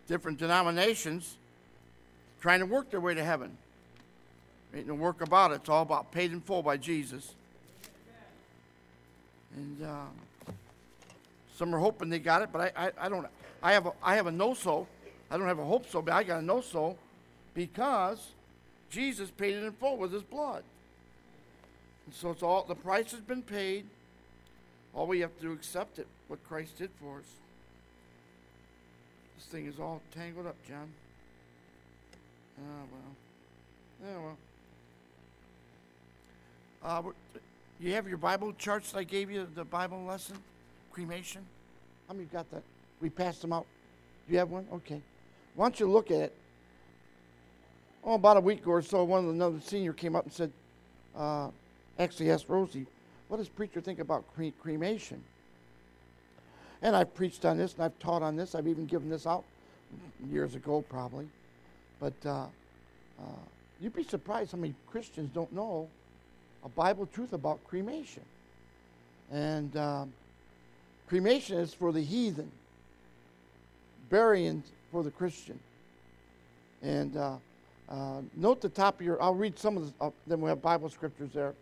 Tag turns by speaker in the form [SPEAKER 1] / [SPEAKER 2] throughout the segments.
[SPEAKER 1] different denominations trying to work their way to heaven. Ain't no work about it. It's all about paid in full by Jesus. And some are hoping they got it, but I don't. I have a no-so. I don't have a hope so, but I got a no-so because Jesus paid it in full with his blood. And so it's all, the price has been paid. All we have to do is accept it, what Christ did for us. This thing is all tangled up, John. You have your Bible charts that I gave you, the Bible lesson? Cremation? How many got that? We passed them out. Do you have one? Okay. Why don't you look at it? Oh, about a week or so, another senior came up and said, actually asked Rosie, what does preacher think about cremation? And I've preached on this, and I've taught on this. I've even given this out years ago, probably. But you'd be surprised how many Christians don't know a Bible truth about cremation. And cremation is for the heathen, burying for the Christian. And note the top of your, I'll read some of the, then we have Bible scriptures there.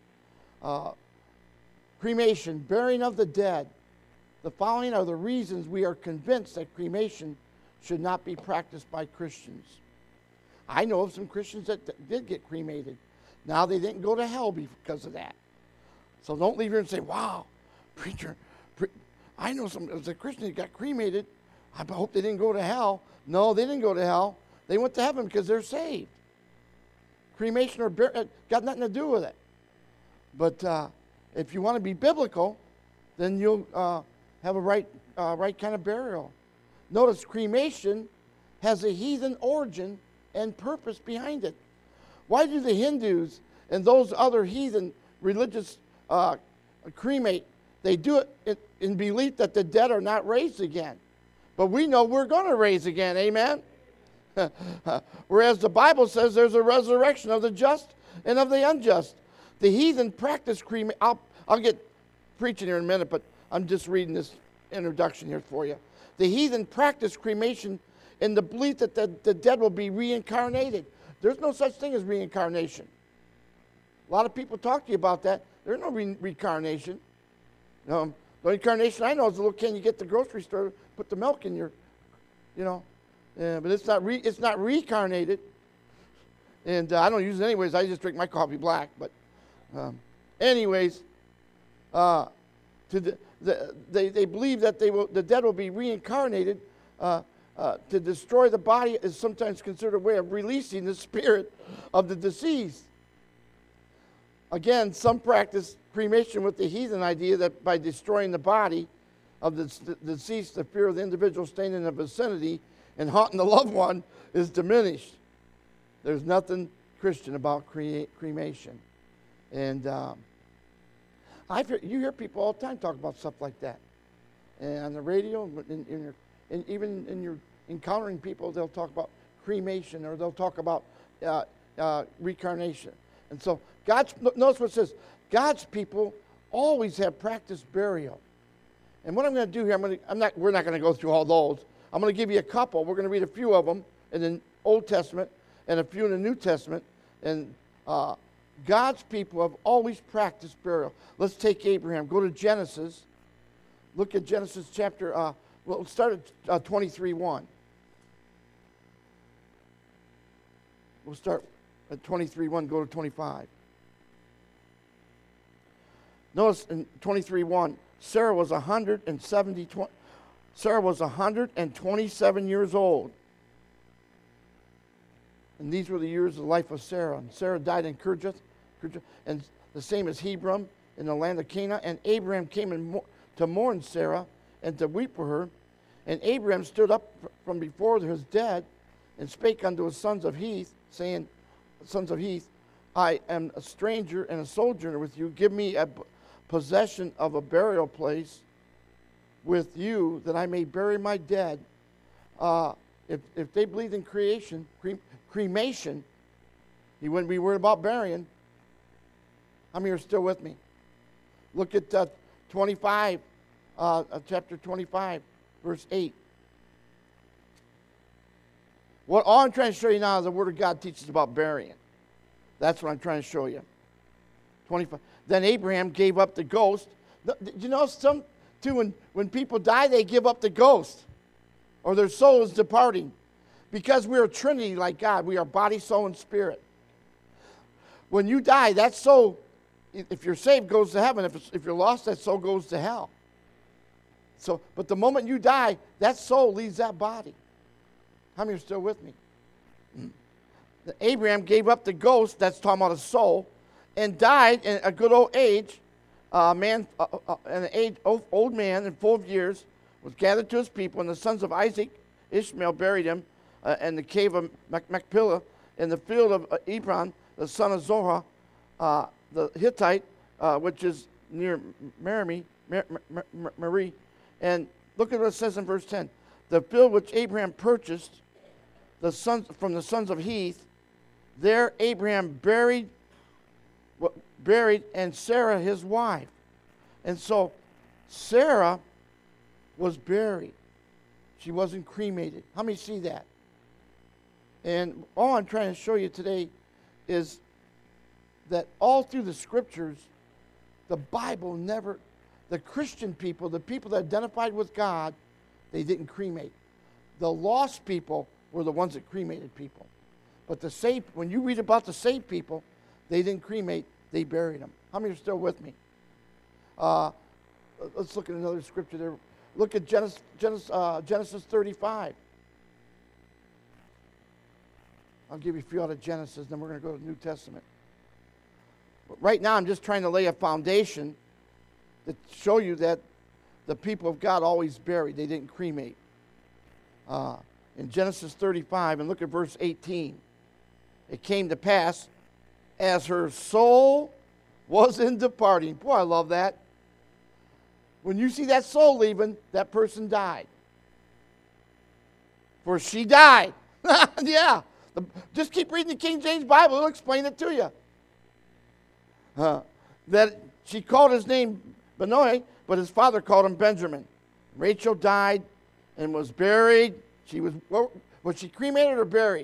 [SPEAKER 1] Cremation, burying of the dead. The following are the reasons we are convinced that cremation should not be practiced by Christians. I know of some Christians that did get cremated. Now they didn't go to hell because of that. So don't leave here and say, wow, preacher, I know some as a Christian that got cremated. I hope they didn't go to hell. No, they didn't go to hell. They went to heaven because they're saved. Cremation or got nothing to do with it. But if you want to be biblical, then you'll have a right kind of burial. Notice cremation has a heathen origin and purpose behind it. Why do the Hindus and those other heathen religious cremate? They do it in belief that the dead are not raised again. But we know we're going to raise again, amen? Whereas the Bible says there's a resurrection of the just and of the unjust. The heathen practice cremation. I'll get preaching here in a minute, but I'm just reading this introduction here for you. The heathen practice cremation in the belief that the dead will be reincarnated. There's no such thing as reincarnation. A lot of people talk to you about that. There's no reincarnation. The incarnation I know is the little can you get at the grocery store, put the milk in your, but it's not reincarnated. And I don't use it anyways. I just drink my coffee black. But anyways, they believe that the dead will be reincarnated. To destroy the body is sometimes considered a way of releasing the spirit of the deceased. Again, some practice cremation with the heathen idea that by destroying the body of the deceased, the fear of the individual staying in the vicinity and haunting the loved one is diminished. There's nothing Christian about cremation. And you hear people all the time talk about stuff like that. And on the radio, and even in your encountering people, they'll talk about cremation or they'll talk about reincarnation. And so notice what it says. God's people always have practiced burial. And what I'm going to do here, we're not going to go through all those. I'm going to give you a couple. We're going to read a few of them in the Old Testament and a few in the New Testament. And God's people have always practiced burial. Let's take Abraham. Go to Genesis. Look at Genesis chapter. We'll start at 23:1. We'll start at 23:1. Go to 25. Notice in 23:1, Sarah was 127 years old. And these were the years of the life of Sarah. And Sarah died in Kirjath, and the same as Hebron in the land of Canaan. And Abraham came to mourn Sarah and to weep for her. And Abraham stood up from before his dead and spake unto his sons of Heth, saying, Sons of Heth, I am a stranger and a sojourner with you. Give me a possession of a burial place with you, that I may bury my dead. If they believed in cremation, he wouldn't be worried about burying. How many are still with me? Look at 25, chapter 25, verse 8. All I'm trying to show you now is the Word of God teaches about burying. That's what I'm trying to show you. 25. Then Abraham gave up the ghost. You know, when people die, they give up the ghost, or their soul is departing. Because we are a Trinity like God. We are body, soul, and spirit. When you die, that soul, if you're saved, goes to heaven. If you're lost, that soul goes to hell. But the moment you die, that soul leaves that body. How many are still with me? Abraham gave up the ghost, that's talking about a soul, and died in a good old age. Old man and full of years, was gathered to his people, and the sons of Isaac, Ishmael, buried him in the cave of Machpelah, in the field of Hebron, the son of Zohar, the Hittite, which is near Marie. And look at what it says in verse 10. The field which Abraham purchased from the sons of Heth, there Abraham buried and Sarah his wife. And so Sarah was buried. She wasn't cremated. How many see that? And all I'm trying to show you today is that all through the scriptures, the Bible never, the Christian people, the people that identified with God, they didn't cremate. The lost people were the ones that cremated people. But the saved, when you read about the saved people, they didn't cremate, they buried them. How many are still with me? Let's look at another scripture there. Look at Genesis 35. I'll give you a few out of Genesis, then we're going to go to the New Testament. But right now, I'm just trying to lay a foundation to show you that the people of God always buried. They didn't cremate. In Genesis 35, and look at verse 18. It came to pass, as her soul was in departing. Boy, I love that. When you see that soul leaving, that person died. For she died. Yeah. Just keep reading the King James Bible. It'll explain it to you. That she called his name Benoi, but his father called him Benjamin. Rachel died and was buried. Was she cremated or buried?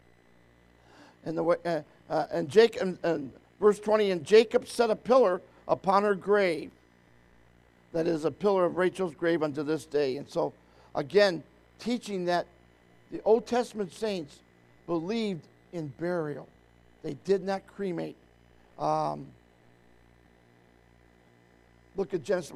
[SPEAKER 1] And Jacob, verse 20, and Jacob set a pillar upon her grave. That is a pillar of Rachel's grave unto this day. And so, again, teaching that the Old Testament saints believed in burial. They did not cremate. Look at Genesis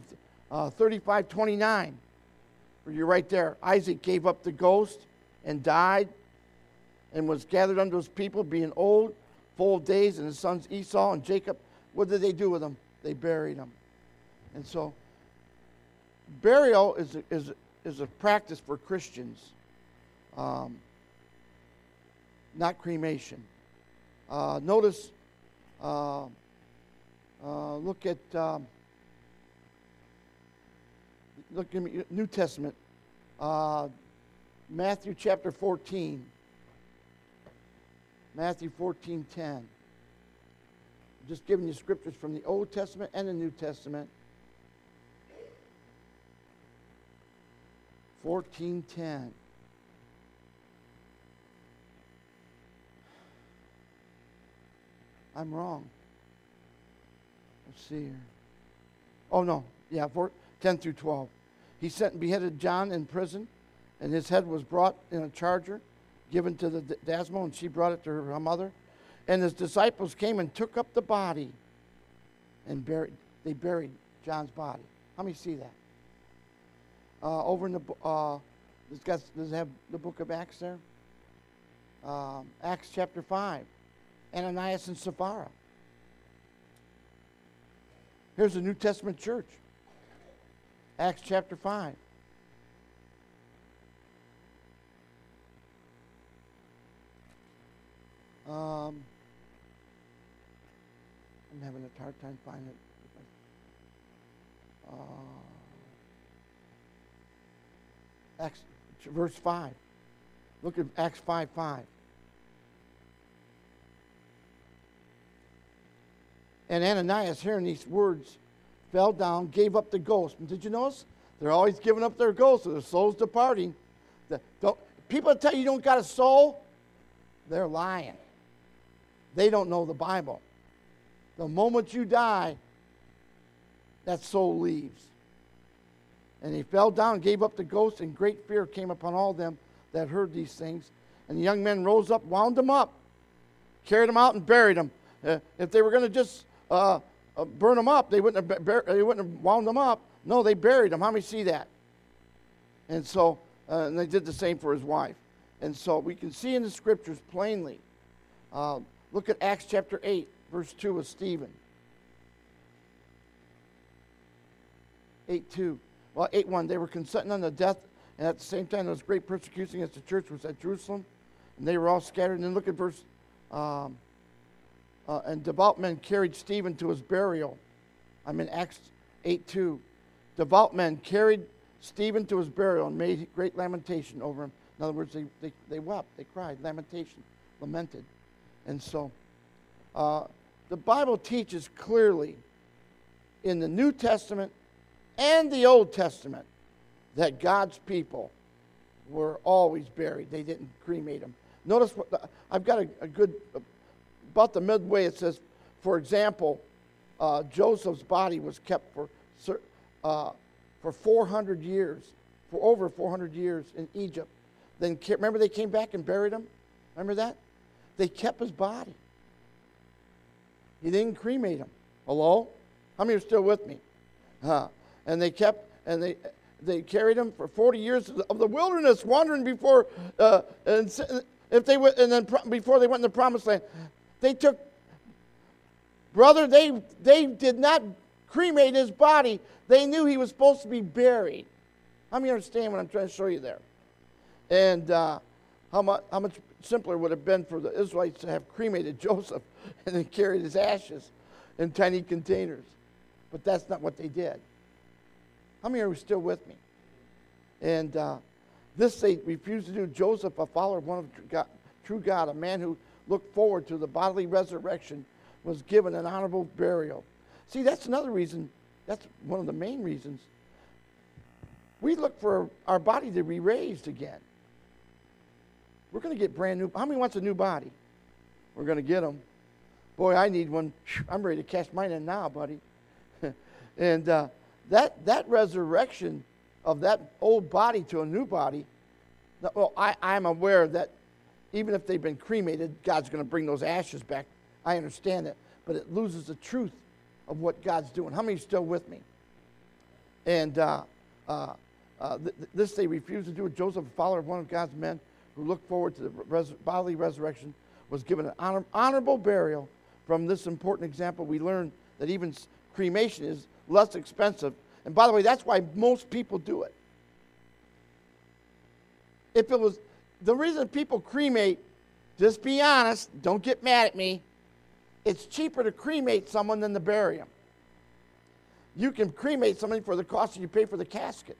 [SPEAKER 1] 35:29. You're right there. Isaac gave up the ghost and died and was gathered unto his people, being old, full of days, and his sons Esau and Jacob. What did they do with him? They buried him. And so, burial is a practice for Christians, not cremation. Notice, look at New Testament, Matthew chapter 14. Matthew 14:10. Just giving you scriptures from the Old Testament and the New Testament. 14:10. I'm wrong. Let's see here. Oh, no. Yeah, 10 through 12. He sent and beheaded John in prison, and his head was brought in a charger, given to the Dasmo, and she brought it to her mother. And his disciples came and took up the body and they buried John's body. How many see that? Over in the, does it have the book of Acts there? Acts chapter 5. Ananias and Sapphira. Here's the New Testament church. Acts chapter 5. I'm having a hard time finding it. Acts, verse 5. Look at Acts 5:5. And Ananias, hearing these words, fell down, gave up the ghost. And did you notice? They're always giving up their ghost, so their soul's departing. people that tell you don't got a soul, they're lying. They don't know the Bible. The moment you die, that soul leaves. And he fell down and gave up the ghost, and great fear came upon all them that heard these things. And the young men rose up, wound them up, carried them out, and buried them. If they were going to just burn them up, they wouldn't have wound them up. No, they buried them. How many see that? And so, and they did the same for his wife. And so we can see in the scriptures plainly. Look at Acts chapter 8, verse 2 with Stephen. 8:2. Well, 8:1. They were consenting unto death, and at the same time there was great persecution against the church was at Jerusalem, and they were all scattered. And then look at verse. And devout men carried Stephen to his burial. I'm in Acts 8:2. Devout men carried Stephen to his burial and made great lamentation over him. In other words, they wept, they cried, lamentation, lamented. And so, the Bible teaches clearly in the New Testament and the Old Testament that God's people were always buried. They didn't cremate them. Notice what I've got a good, about the midway it says, for example, Joseph's body was kept for 400 years, for over 400 years in Egypt. Then remember they came back and buried him? Remember that? They kept his body. He didn't cremate him. Hello? How many are still with me? And they kept, and they carried him for 40 years of the wilderness, wandering before, and if they went, and then before they went in the promised land, they took, brother, they did not cremate his body. They knew he was supposed to be buried. How many understand what I'm trying to show you there? And how much simpler would it have been for the Israelites to have cremated Joseph and then carried his ashes in tiny containers. But that's not what they did. How many are still with me? And this they refused to do. Joseph, a follower of one of God, true God, a man who looked forward to the bodily resurrection, was given an honorable burial. See, that's another reason. That's one of the main reasons. We look for our body to be raised again. We're going to get brand new. How many wants a new body? We're going to get them. Boy, I need one. I'm ready to cash mine in now, buddy. And that resurrection of that old body to a new body, well, I'm aware that even if they've been cremated, God's going to bring those ashes back. I understand that. But it loses the truth of what God's doing. How many are still with me? And this they refused to do. Joseph, a follower of one of God's men who looked forward to the bodily resurrection, was given an honorable burial. From this important example, we learn that even cremation is less expensive. And by the way, that's why most people do it. If it was the reason people cremate, just be honest, don't get mad at me. It's cheaper to cremate someone than to bury them. You can cremate somebody for the cost that you pay for the casket.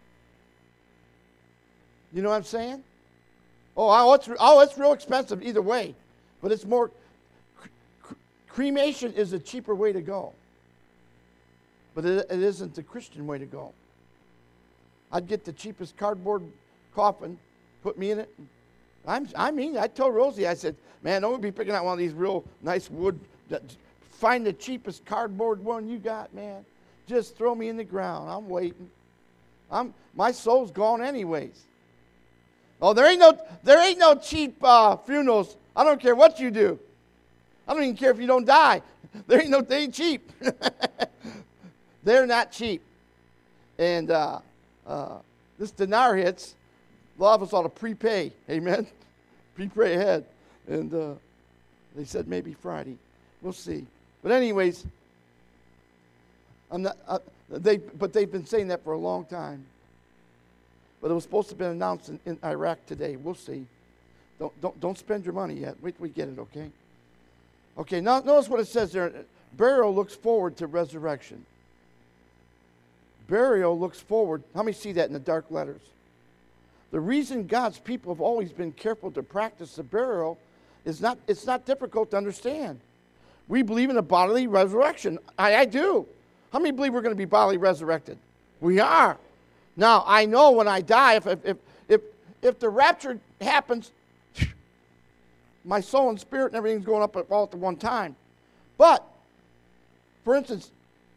[SPEAKER 1] You know what I'm saying? It's real expensive either way, but it's more. Cremation is a cheaper way to go, but it isn't the Christian way to go. I'd get the cheapest cardboard coffin, put me in it. I told Rosie, I said, man, don't be picking out one of these real nice wood. Find the cheapest cardboard one you got, man. Just throw me in the ground. I'm waiting. My soul's gone anyways. Oh, there ain't no cheap funerals. I don't care what you do. I don't even care if you don't die. They ain't cheap. They're not cheap. And this dinar hits. A lot of us ought to prepay. Amen. Prepay ahead. And they said maybe Friday. We'll see. But anyways, they've been saying that for a long time. But it was supposed to have been announced in Iraq today. We'll see. Don't spend your money yet. Wait till we get it, okay? Okay, now notice what it says there. Burial looks forward to resurrection. Burial looks forward. How many see that in the dark letters? The reason God's people have always been careful to practice the burial is it's not difficult to understand. We believe in a bodily resurrection. I do. How many believe we're going to be bodily resurrected? We are. Now, I know when I die, if if the rapture happens, my soul and spirit and everything's going up all at the one time. But, for instance,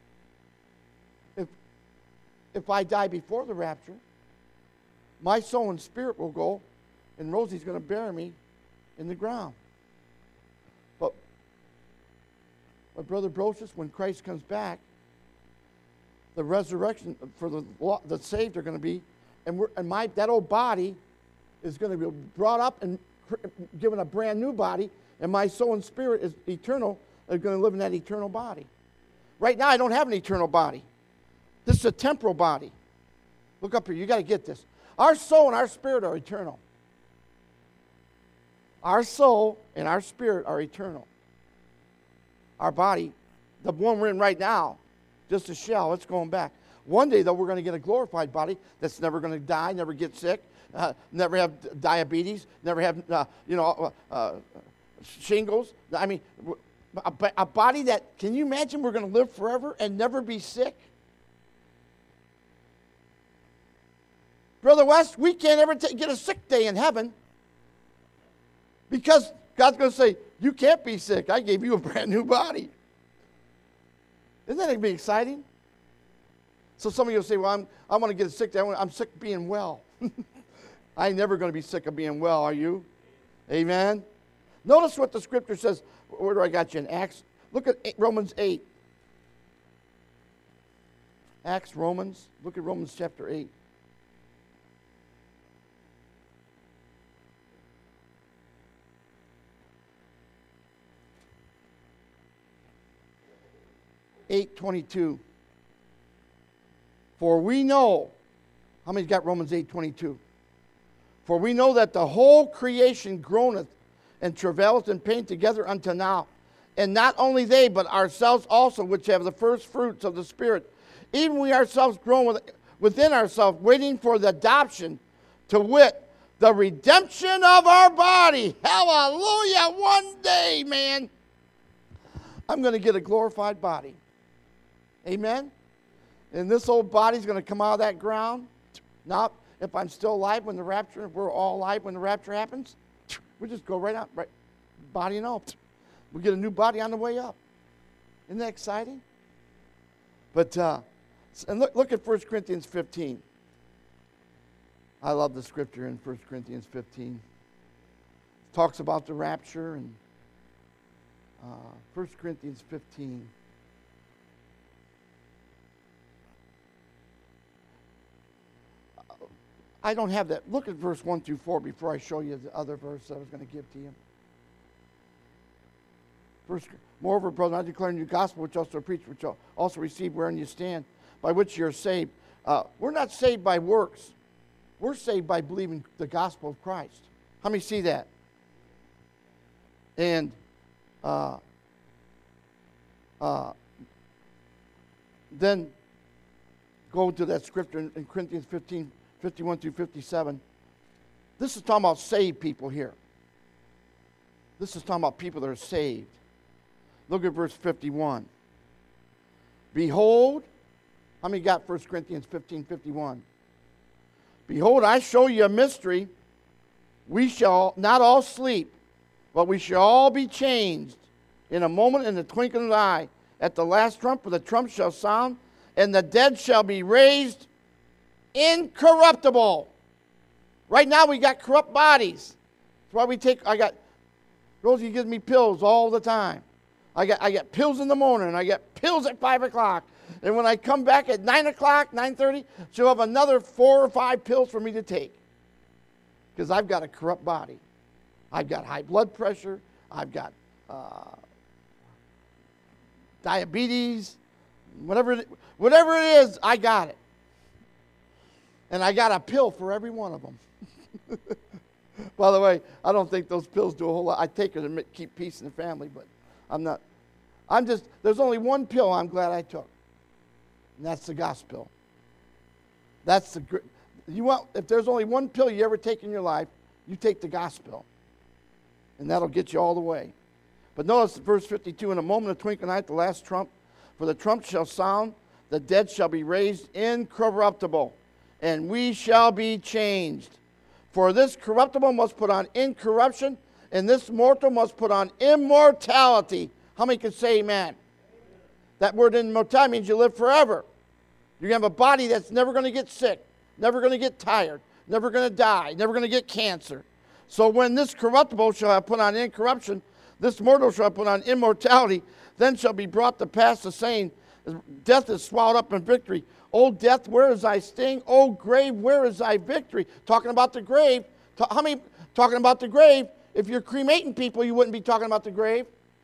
[SPEAKER 1] if I die before the rapture, my soul and spirit will go, and Rosie's going to bury me in the ground. But Brother Brocious, when Christ comes back, the resurrection for the saved are going to be, and that old body is going to be brought up and given a brand new body, and my soul and spirit is eternal. They're going to live in that eternal body. Right now, I don't have an eternal body. This is a temporal body. Look up here. You got to get this. Our soul and our spirit are eternal. Our soul and our spirit are eternal. Our body, the one we're in right now, just a shell. It's going back. One day, though, we're going to get a glorified body that's never going to die, never get sick, never have diabetes, never have, shingles. I mean, a body that, can you imagine we're going to live forever and never be sick? Brother West, we can't ever get a sick day in heaven because God's going to say, you can't be sick. I gave you a brand new body. Isn't that going to be exciting? So some of you will say, well, I want to get a sick day. I'm sick of being well. I ain't never going to be sick of being well, are you? Amen? Notice what the scripture says. Where do I got you in Acts? Look at Romans 8. Acts, Romans. Look at Romans chapter 8. (8:22). For we know, how many got Romans 8:22? For we know that the whole creation groaneth and travaileth in pain together unto now. And not only they, but ourselves also, which have the first fruits of the Spirit, even we ourselves groan within ourselves, waiting for the adoption, to wit, the redemption of our body. Hallelujah! One day, man, I'm going to get a glorified body. Amen? And this old body's going to come out of that ground. Now, if I'm still alive when the rapture, if we're all alive when the rapture happens, we just go right out, right, body and all. We get a new body on the way up. Isn't that exciting? But, and look at 1 Corinthians 15. I love the scripture in 1 Corinthians 15. It talks about the rapture and 1 Corinthians 15. I don't have that. Look at verse 1 through 4 before I show you the other verse that I was going to give to you. Moreover, brethren, I declare you the gospel which also preach, which also receive wherein you stand, by which you are saved. We're not saved by works. We're saved by believing the gospel of Christ. How many see that? And then go to that scripture in Corinthians 15, 51 through 57. This is talking about saved people here. This is talking about people that are saved. Look at verse 51. Behold, how many got 1 Corinthians 15, 51? Behold, I show you a mystery. We shall not all sleep, but we shall all be changed in a moment, in the twinkling of an eye. At the last trump, for the trump shall sound, and the dead shall be raised incorruptible. Right now we got corrupt bodies. That's why Rosie gives me pills all the time. I get pills in the morning, and I get pills at 5 o'clock. And when I come back at 9 o'clock, 9:30, she'll have another 4 or 5 pills for me to take. Because I've got a corrupt body. I've got high blood pressure. I've got diabetes. Whatever it is, I got it. And I got a pill for every one of them. By the way, I don't think those pills do a whole lot. I take it to keep peace in the family, but there's only one pill I'm glad I took. And that's the gospel. If there's only one pill you ever take in your life, you take the gospel. And that'll get you all the way. But notice verse 52, in a moment of twinkling eye, the last trump, for the trump shall sound, the dead shall be raised incorruptible, and we shall be changed. For this corruptible must put on incorruption, and this mortal must put on immortality. How many can say amen? That word immortality means you live forever. You're going to have a body that's never going to get sick, never going to get tired, never going to die, never going to get cancer. So when this corruptible shall have put on incorruption, this mortal shall have put on immortality, then shall be brought to pass the saying, death is swallowed up in victory. O death, where is thy sting? O grave, where is thy victory? Talking about the grave. How many talking about the grave? If you're cremating people, you wouldn't be talking about the grave.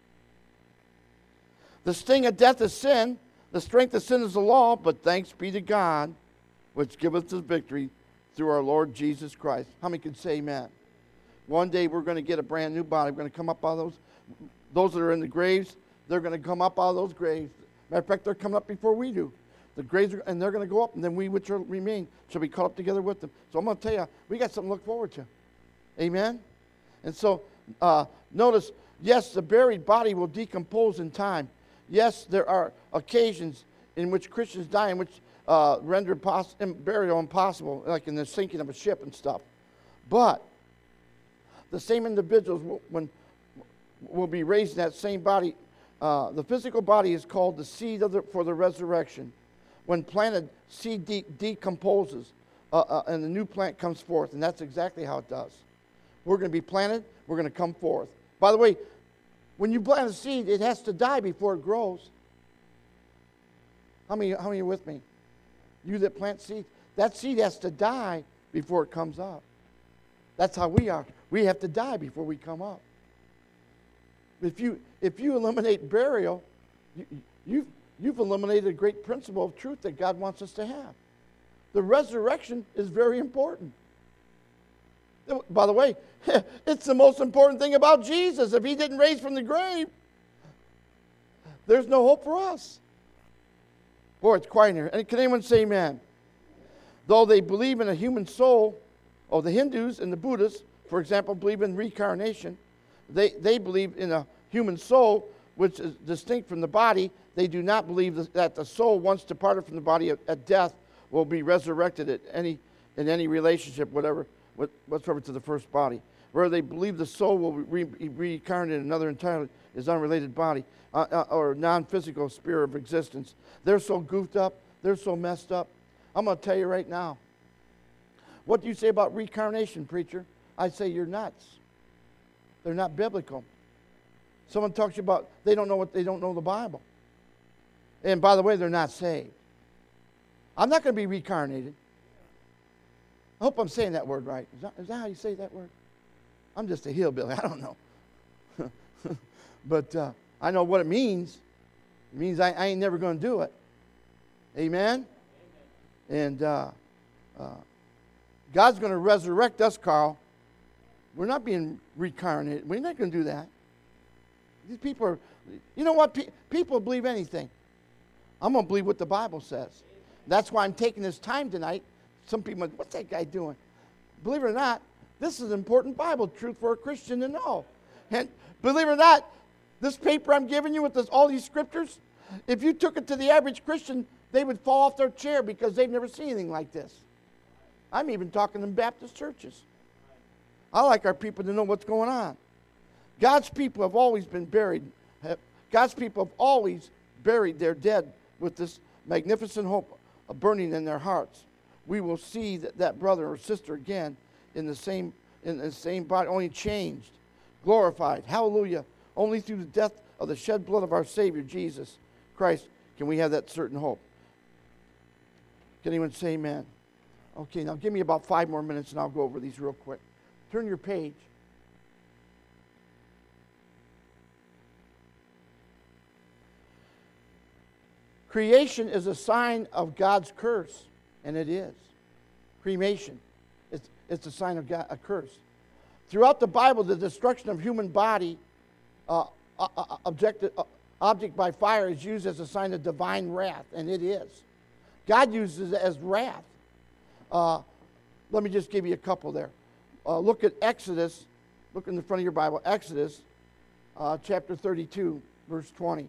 [SPEAKER 1] The sting of death is sin. The strength of sin is the law. But thanks be to God, which giveth us victory through our Lord Jesus Christ. How many can say amen? One day we're going to get a brand new body. We're going to come up out of those that are in the graves, they're going to come up out of those graves. Matter of fact, they're coming up before we do. The graves are, and they're going to go up, and then we which remain shall be caught up together with them. So I'm going to tell you, we got something to look forward to. Amen? And so notice, yes, the buried body will decompose in time. Yes, there are occasions in which Christians die, in which render burial impossible, like in the sinking of a ship and stuff. But the same individuals will be raised in that same body. The physical body is called the seed for the resurrection. When planted, seed decomposes, and the new plant comes forth, and that's exactly how it does. We're going to be planted. We're going to come forth. By the way, when you plant a seed, it has to die before it grows. How many are with me? You that plant seeds, that seed has to die before it comes up. That's how we are. We have to die before we come up. If you eliminate burial, you've eliminated a great principle of truth that God wants us to have. The resurrection is very important. By the way, it's the most important thing about Jesus. If he didn't raise from the grave, there's no hope for us. Boy, it's quiet here. And can anyone say amen? Though they believe in a human soul, the Hindus and the Buddhists, for example, believe in reincarnation. They believe in a human soul, which is distinct from the body. They do not believe that the soul, once departed from the body at death, will be resurrected in any relationship, whatsoever to the first body. Where they believe the soul will be reincarnated in another entirely is unrelated body or non-physical sphere of existence. They're so goofed up. They're so messed up. I'm going to tell you right now. What do you say about reincarnation, preacher? I say you're nuts. They're not biblical. Someone talks to you about they don't know the Bible. And by the way, they're not saved. I'm not going to be reincarnated. I hope I'm saying that word right. Is that how you say that word? I'm just a hillbilly. I don't know. But I know what it means. It means I ain't never going to do it. Amen? And God's going to resurrect us, Carl. We're not being reincarnated. We're not going to do that. These people are, you know what? People believe anything. I'm going to believe what the Bible says. That's why I'm taking this time tonight. Some people are, what's that guy doing? Believe it or not, this is important Bible truth for a Christian to know. And believe it or not, this paper I'm giving you with all these scriptures, if you took it to the average Christian, they would fall off their chair because they've never seen anything like this. I'm even talking in Baptist churches. I like our people to know what's going on. God's people have always been buried. God's people have always buried their dead with this magnificent hope of burning in their hearts. We will see that brother or sister again in the same body, only changed, glorified. Hallelujah. Only through the death of the shed blood of our Savior, Jesus Christ, can we have that certain hope. Can anyone say amen? Okay, now give me about 5 more minutes and I'll go over these real quick. Turn your page. Creation is a sign of God's curse, and it is. Cremation. It's a sign of God, a curse. Throughout the Bible, the destruction of human body, object by fire, is used as a sign of divine wrath, and it is. God uses it as wrath. Let me just give you a couple there. Look at Exodus. Look in the front of your Bible. Exodus chapter 32, verse 20.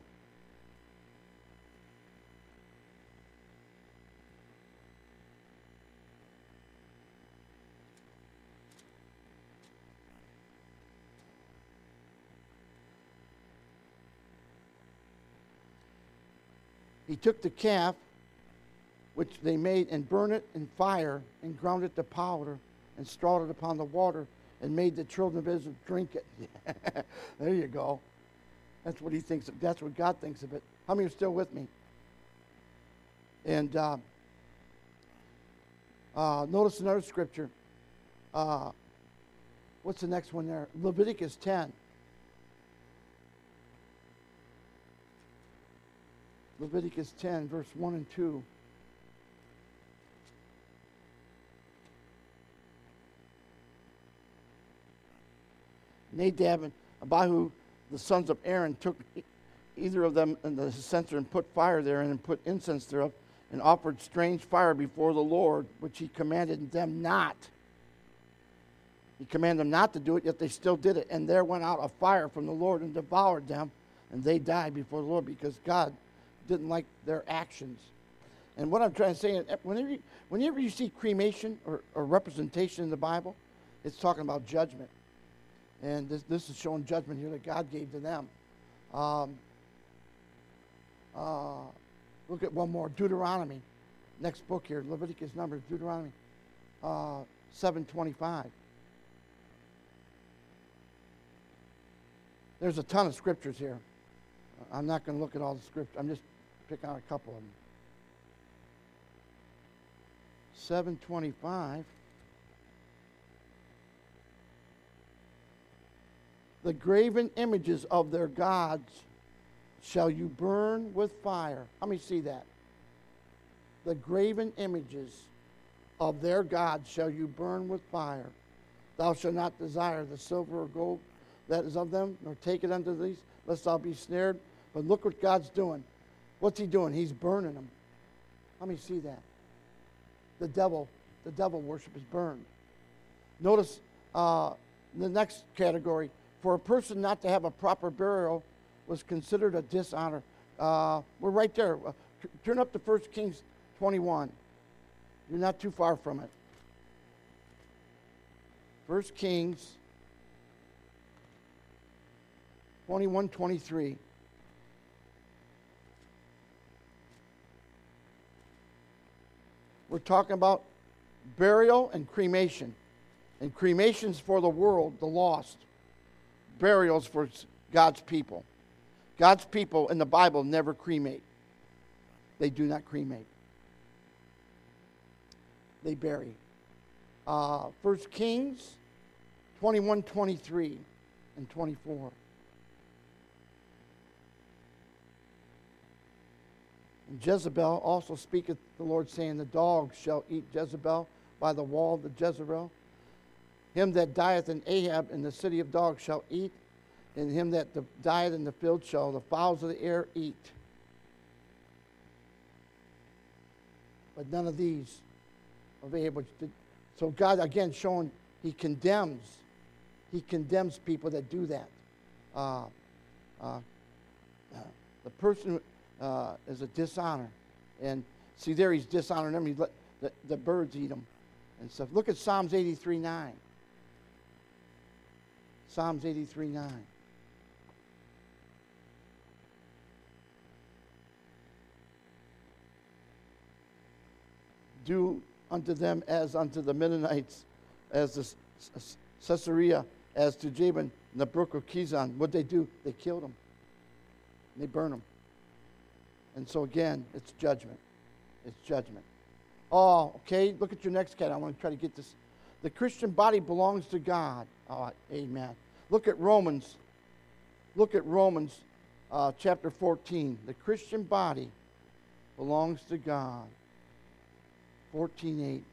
[SPEAKER 1] He took the calf, which they made, and burned it in fire, and ground it to powder, and strawed it upon the water, and made the children of Israel drink it. There you go. That's what he thinks. That's what God thinks of it. How many are still with me? And notice another scripture. What's the next one there? Leviticus 10. Leviticus 10, verse 1 and 2. Nadab and Abihu, the sons of Aaron, took either of them in the censer and put fire therein and put incense thereof and offered strange fire before the Lord, which he commanded them not. He commanded them not to do it, yet they still did it. And there went out a fire from the Lord and devoured them, and they died before the Lord because God didn't like their actions. And what I'm trying to say is, whenever you see cremation or representation in the Bible, it's talking about judgment. And this is showing judgment here that God gave to them. Look at one more, Deuteronomy. Next book here, Leviticus, Numbers, Deuteronomy 7:25. There's a ton of scriptures here. I'm not going to look at all the scriptures. I'm just picking out a couple of them. 7:25. The graven images of their gods shall you burn with fire. How many see that? The graven images of their gods shall you burn with fire. Thou shalt not desire the silver or gold that is of them, nor take it unto these, lest thou be snared. But look what God's doing. What's he doing? He's burning them. How many see that? The devil worship is burned. Notice the next category. For a person not to have a proper burial was considered a dishonor. We're right there. Turn up to 1 Kings 21. You're not too far from it. 1 Kings 21:23. We're talking about burial and cremation. And cremation's for the world, the lost. Burial's for God's people. God's people in the Bible never cremate. They do not cremate. They bury. 1 Kings 21:23 and 24. And Jezebel also speaketh the Lord, saying, the dogs shall eat Jezebel by the wall of the Jezreel. Him that dieth in Ahab in the city of dogs shall eat, and him that dieth in the field shall the fowls of the air eat. But none of these of Ahab which did. So God, again, showing he condemns people that do that. The person is a dishonor. And see there, he's dishonoring them. He let the birds eat them and stuff. Look at Psalms 83:9. Psalms 83:9. Do unto them as unto the Mennonites, as the Caesarea, as to Jabin, in the brook of Kizon. What they do? They killed them. They burn them. And so again, it's judgment. It's judgment. Oh, okay. Look at your next cat. I want to try to get this. The Christian body belongs to God. Oh, amen. Look at Romans. Look at Romans chapter 14. The Christian body belongs to God. 14:8.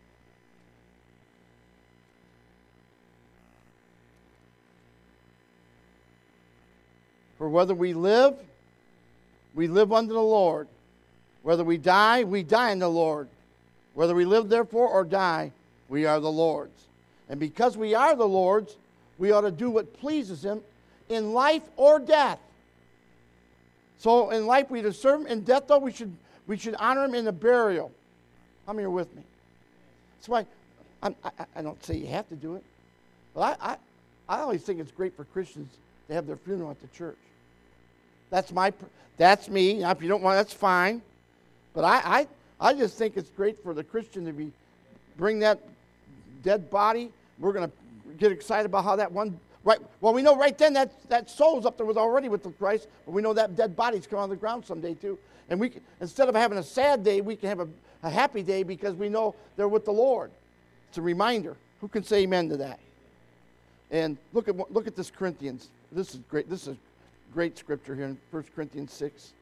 [SPEAKER 1] For whether we live unto the Lord. Whether we die in the Lord. Whether we live therefore or die, we are the Lord's. And because we are the Lord's, we ought to do what pleases him in life or death. So in life we to serve him. In death, though, we should honor him in the burial. How many are with me? That's why I don't say you have to do it. But I always think it's great for Christians to have their funeral at the church. That's me. Now, if you don't want, that's fine. But I just think it's great for the Christian to bring that dead body. We're going to get excited about how that one, right? Well, we know right then that soul's up there already with the Christ, but we know that dead body's coming on the ground someday too. And we, instead of having a sad day, we can have a happy day because we know they're with the Lord. It's a reminder. Who can say amen to that? And look at this Corinthians. This is great. This is great scripture here in 1 Corinthians 6.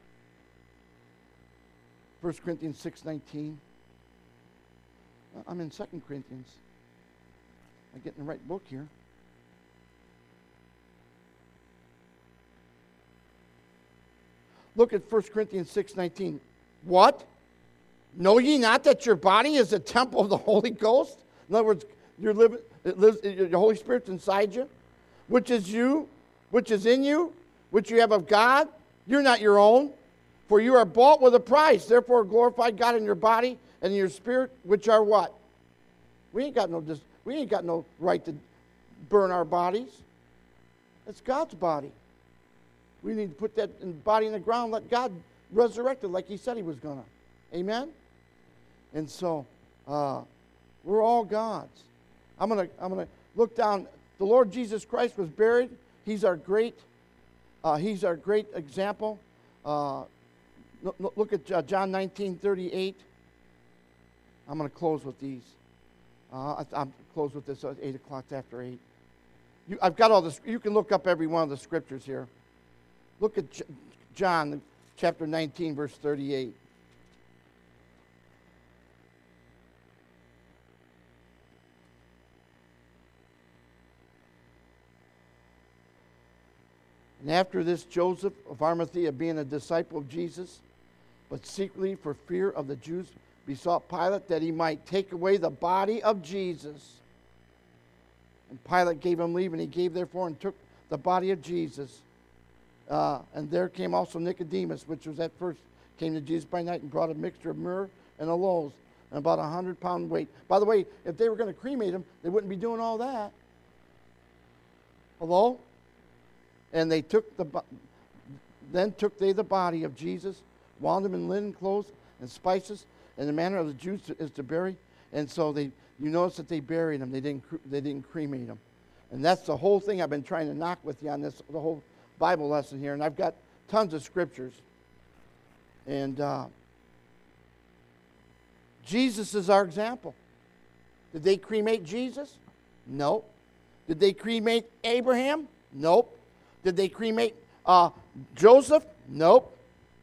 [SPEAKER 1] 1 Corinthians 6:19. I'm in 2 Corinthians. I'm getting the right book here. Look at 1 Corinthians 6:19. What? Know ye not that your body is a temple of the Holy Ghost? In other words, the Holy Spirit's inside you, which is in you, which you have of God. You're not your own, for you are bought with a price. Therefore glorify God in your body and in your spirit, which are what? We ain't got no right to burn our bodies. It's God's body. We need to put that body in the ground, let God resurrect it like he said he was going to. Amen? And so, we're all God's. I'm gonna look down. The Lord Jesus Christ was buried. He's our great example. Look at John 19:38. I'm going to close with these. I'm close with this at 8 o'clock after 8. I've got all this. You can look up every one of the scriptures here. Look at John chapter 19, verse 38. And after this, Joseph of Arimathea, being a disciple of Jesus, but secretly for fear of the Jews, besought Pilate that he might take away the body of Jesus. And Pilate gave him leave, and he gave therefore and took the body of Jesus. And there came also Nicodemus, which was at first came to Jesus by night and brought a mixture of myrrh and aloes and about 100-pound weight. By the way, if they were going to cremate him, they wouldn't be doing all that. Hello? And they then took they the body of Jesus, wound him in linen clothes and spices, and the manner of the Jews is to bury. And so you notice that they buried him. They didn't cremate him. And that's the whole thing I've been trying to knock with you on this, the whole Bible lesson here. And I've got tons of scriptures. And Jesus is our example. Did they cremate Jesus? Nope. Did they cremate Abraham? Nope. Did they cremate Joseph? Nope.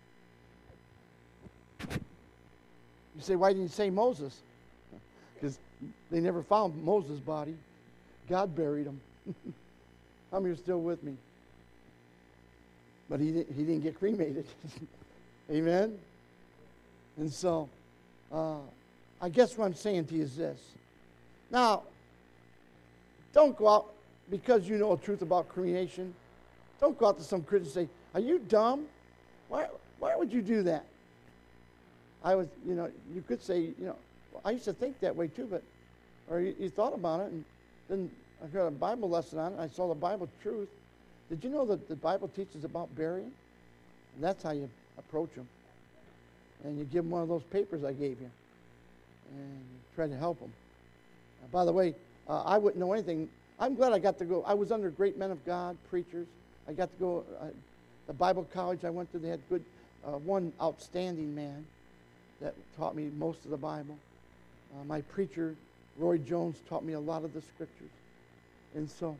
[SPEAKER 1] You say, why didn't you say Moses? Because they never found Moses' body. God buried him. How many are still with me? But he didn't get cremated. Amen? And so, I guess what I'm saying to you is this. Now, don't go out because you know the truth about creation. Don't go out to some Christian and say, are you dumb? Why would you do that? You could say, well, I used to think that way too, or you thought about it, and then I heard a Bible lesson on it, and I saw the Bible truth. Did you know that the Bible teaches about burying? And that's how you approach them. And you give them one of those papers I gave you, and try to help them. By the way, I wouldn't know anything. I'm glad I got to go. I was under great men of God, preachers. I got to go, the Bible college I went to, they had one outstanding man that taught me most of the Bible. My preacher, Roy Jones, taught me a lot of the scriptures. And so,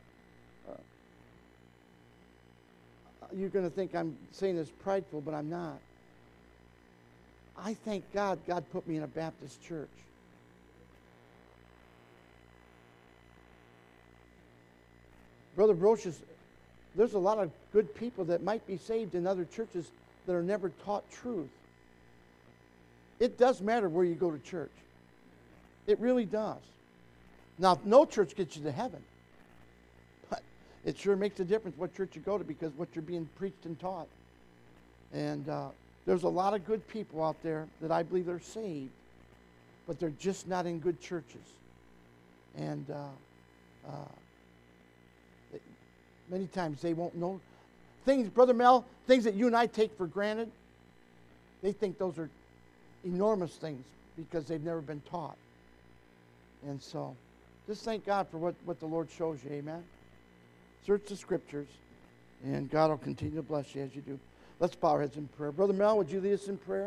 [SPEAKER 1] you're going to think I'm saying this prideful, but I'm not. I thank God put me in a Baptist church. Brother Brocious, there's a lot of good people that might be saved in other churches that are never taught truth. It does matter where you go to church. It really does. Now, no church gets you to heaven. But it sure makes a difference what church you go to because what you're being preached and taught. And there's a lot of good people out there that I believe are saved, but they're just not in good churches. And many times they won't know things, Brother Mel, things that you and I take for granted. They think those are enormous things because they've never been taught. And so, just thank God for what the Lord shows you, amen? Search the Scriptures, and God will continue to bless you as you do. Let's bow our heads in prayer. Brother Mel, would you lead us in prayer?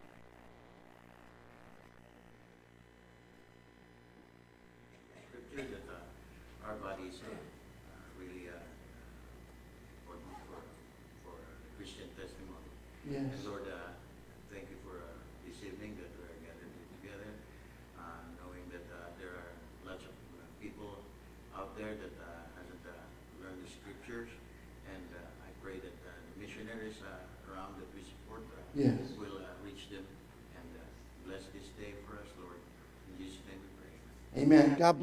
[SPEAKER 2] Scripture that our body is really important for the Christian testimony.
[SPEAKER 1] Yes.
[SPEAKER 2] And Lord, thank you for this evening that we're gathered together, knowing that there are lots of people out there that hasn't learned the Scriptures, and I pray that the missionaries around that we support
[SPEAKER 1] Yes.
[SPEAKER 2] will reach them and bless this day for us, Lord. In Jesus' name we pray.
[SPEAKER 1] Amen. God bless.